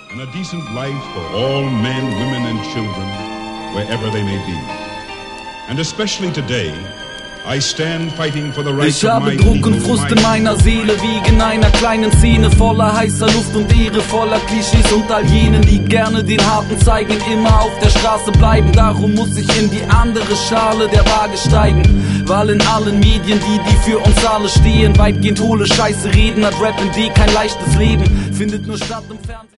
and a decent life for all men, women and children, wherever they may be. And especially today, I stand fighting for the rights ich habe Druck und Frust in meiner Seele, wie in einer kleinen Szene voller heißer Luft und Ehre, voller Klischees und all jenen, die gerne den Harten zeigen, immer auf der Straße bleiben. Darum muss ich in die andere Schale der Waage steigen, weil in allen Medien die für uns alle stehen, weitgehend hohle Scheiße reden, hat Rap in D kein leichtes Leben, findet nur statt im Fernsehen.